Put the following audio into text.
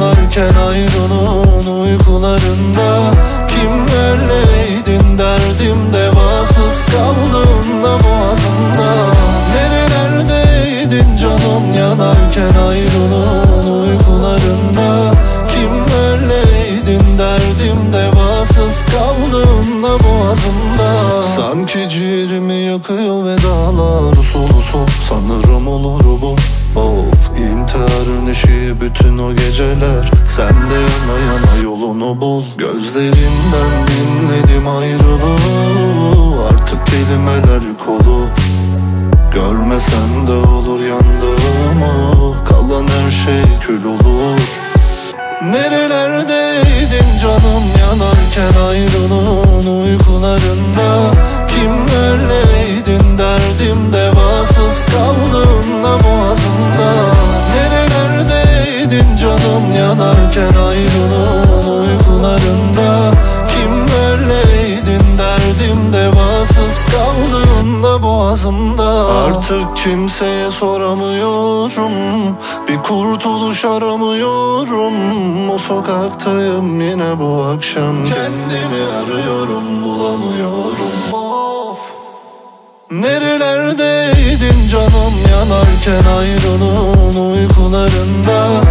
yanarken ayrılığın uykularında kimlerleydin derdim devasız kaldığında boğazımda. Nerelerdeydin canım yanarken ayrılığın uykularında kimlerleydin derdim devasız kaldığında boğazımda. Sanki ciğerimi yakıyor vedalar usul usul, sanırım olur bu. Of, intiharın eşiği bütün o geceler. Sen de yana yana yolunu bul. Gözlerinden dinledim ayrılığı. Artık kelimeler yük olur. Görmesen de olur yandığımı. Kalan her şey kül olur. Nerelerdeydin canım yanarken ayrılığın uykularında kimlerleydin derdim devasız kaldığında boğazımda. Nerelerdeydin canım yanarken ayrılığın uykularında kimlerleydin derdim devasız kaldığında boğazımda. Artık kimseye soramıyorum, bir kurtuluş aramıyorum. O sokaktayım yine bu akşam, kendimi arıyorum bulamıyorum. Of. Nerelerdeydin canım yanarken ayrılığın uykularında